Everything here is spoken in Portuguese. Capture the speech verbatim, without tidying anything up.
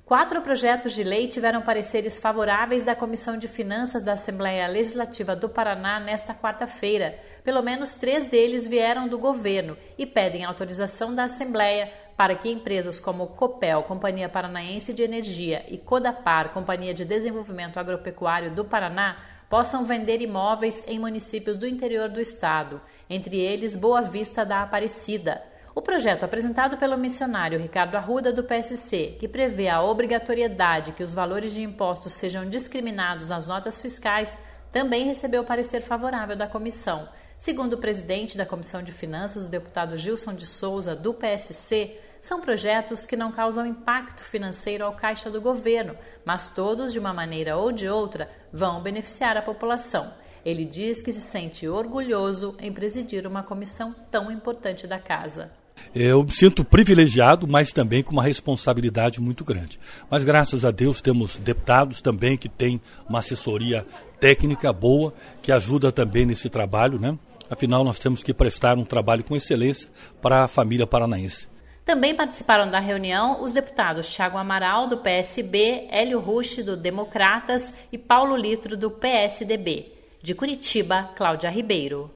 Quatro projetos de lei tiveram pareceres favoráveis da Comissão de Finanças da Assembleia Legislativa do Paraná nesta quarta-feira. Pelo menos três deles vieram do governo e pedem autorização da Assembleia para que empresas como Copel, Companhia Paranaense de Energia, e Codapar, Companhia de Desenvolvimento Agropecuário do Paraná, possam vender imóveis em municípios do interior do estado, entre eles Boa Vista da Aparecida. O projeto apresentado pelo missionário Ricardo Arruda, do P S C, que prevê a obrigatoriedade que os valores de impostos sejam discriminados nas notas fiscais, também recebeu parecer favorável da comissão. Segundo o presidente da Comissão de Finanças, o deputado Gilson de Souza, do P S C, são projetos que não causam impacto financeiro ao caixa do governo, mas todos, de uma maneira ou de outra, vão beneficiar a população. Ele diz que se sente orgulhoso em presidir uma comissão tão importante da casa. Eu me sinto privilegiado, mas também com uma responsabilidade muito grande. Mas graças a Deus temos deputados também que têm uma assessoria técnica boa, que ajuda também nesse trabalho, né? Afinal, nós temos que prestar um trabalho com excelência para a família paranaense. Também participaram da reunião os deputados Thiago Amaral, do P S B, Hélio Rusch, do Democratas, e Paulo Litro, do P S D B. De Curitiba, Cláudia Ribeiro.